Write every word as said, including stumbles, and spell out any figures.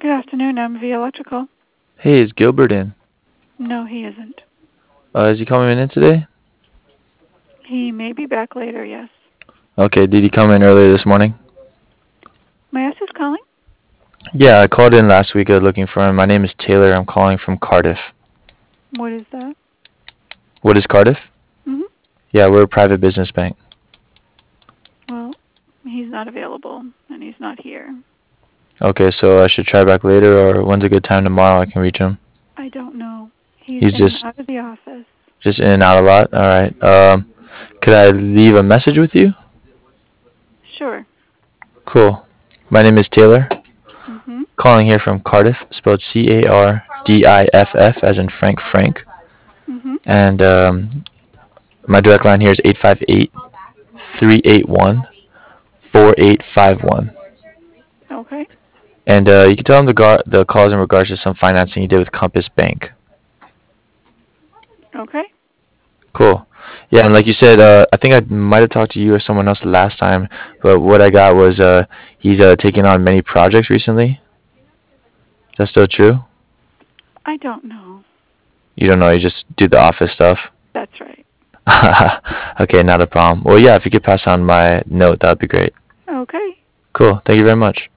Good afternoon, M V Electrical. Hey, is Gilbert in? No, he isn't. Uh, is he coming in today? He may be back later, yes. Okay, did he come in earlier this morning? May I ask who's calling? Yeah, I called in last week uh, looking for him. My name is Taylor. I'm calling from Cardiff. What is that? What is Cardiff? Mm-hmm. Yeah, we're a private business bank. Well, he's not available, and he's not here. Okay, so I should try back later, or when's a good time tomorrow I can reach him? I don't know. He's He's in and just out of the office. just in and out a lot. All right. Um, could I leave a message with you? Sure. Cool. My name is Taylor. Mm-hmm. Calling here from Cardiff, spelled C A R D I F F, as in Frank Frank. Mm-hmm. And um, my direct line here is eight five eight, three eight one, four eight five one. Okay. And uh, you can tell him the, gar- the calls in regards to some financing he did with Compass Bank. Okay. Cool. Yeah, and like you said, uh, I think I might have talked to you or someone else last time, but what I got was uh, he's uh, taken on many projects recently. Is that still true? I don't know. You don't know, you just do the office stuff? That's right. Okay, not a problem. Well, yeah, if you could pass on my note, that would be great. Okay. Cool. Thank you very much.